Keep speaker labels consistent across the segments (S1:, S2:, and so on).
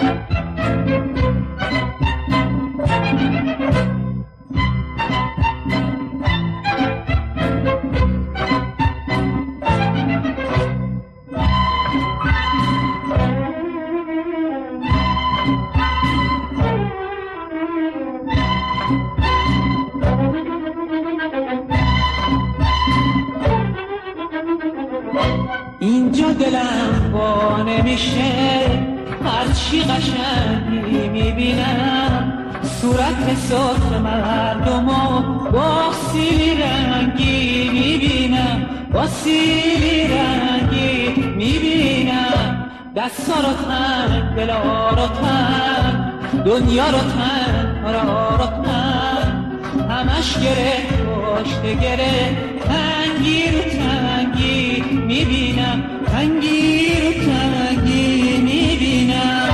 S1: اینجا دلم وا نمیشه، هرچی قشنگی میبینم، صورت سرخ مردمو با سیلی رنگی میبینم، با سیلی رنگی میبینم. دستا رو تن، دلا رو تن، دنیا رو تن، را رو تن، همش گره پشت گره، تنگی رو تنگی میبینم، تنگی رو تنگی میبینم.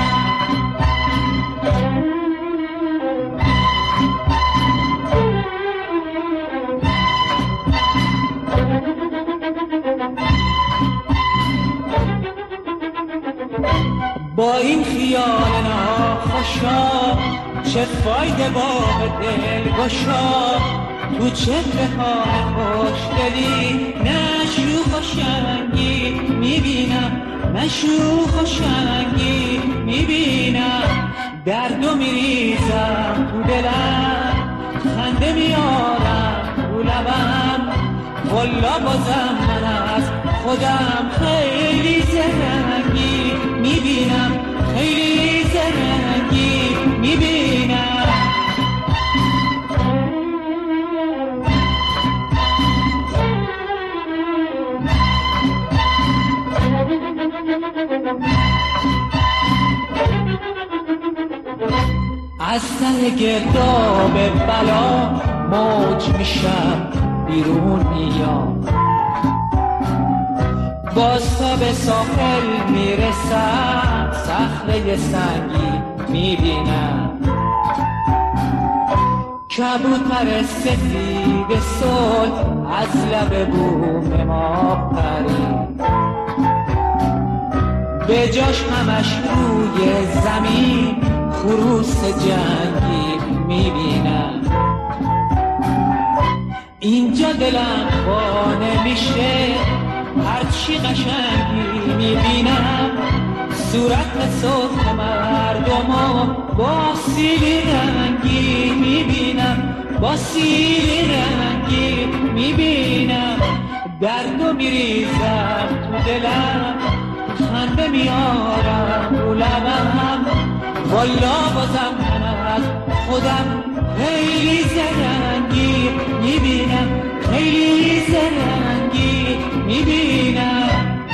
S1: با این خیال ناخوشا چه فایده با دل گشا، تو چهره‌های خوشگلی نشوخ و شنگی میبینم، نشوخ و شنگی میبینم. دردو میریزم تو دلم، خنده میارم تو لبم، والا بازم من از خودم خیلی زرنگی میبینم، خیلی زرنگی میبینم. از سر گرداب بلا موج میشم بیرون میام، باز تا به ساحل میرسم، صخره سنگی میبینم. کبوتر سفید صلح از لب بوم ما پرید، به جاش همش روی زمین خروس جنگی میبینم. اینجا دلم وا نمیشه، هرچی قشنگی میبینم، صورت سرخ مردمو با سیلی رنگی میبینم، با سیلی رنگی میبینم. دردو میریزم تو دلم، خنده میارم رو لبم، والا بازم من از خودم خیلی زرنگی میبینم، خیلی زرنگی میبینم.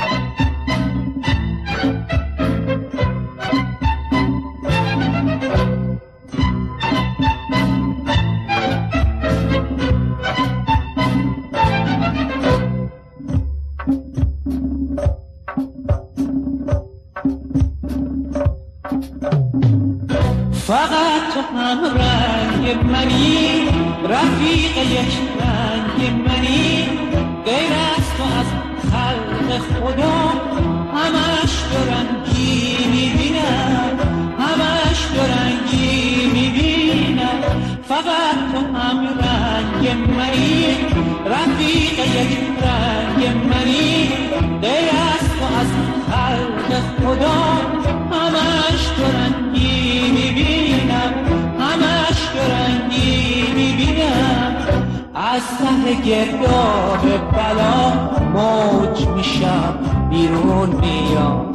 S1: فقط تو هم رنگ منی، رفیق یک رنگ منی، غیر از تو از خلق خدا همش دورنگی میبینم، همش دورنگی میبینم. فقط تو هم رنگ منی، رفیق یک رنگ منی، غیر از تو از خلق خدا همش دورنگی میبینم، همش دورنگی میبینم. از ته گرداب بلا موج میشم بیرون میام،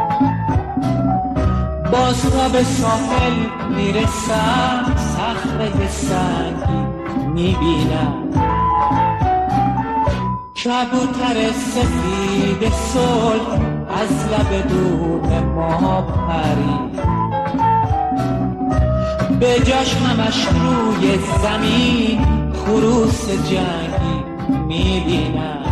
S1: باز تا به ساحل میرسم، صخره سنگی میبینم. کبوتر سفید صلح از لب دوم ما پرید، به جاش همش روی زمین خروس جنگی میبینم.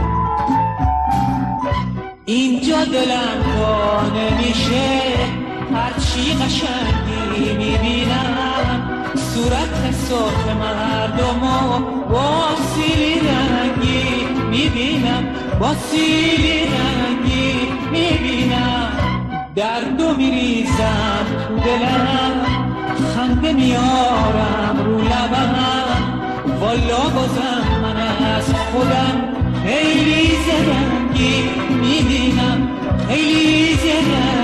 S1: اینجا دلم وا نمیشه، هرچی قشنگی میبینم، صورت سرخ مردمو با سیلی رنگی میبینم، با سیلی رنگی میبینم. دردو میریزم تو دلم خنده میارم رو لبم والا بازم من از خودم خیلی زرنگی میبینم خیلی زرنگی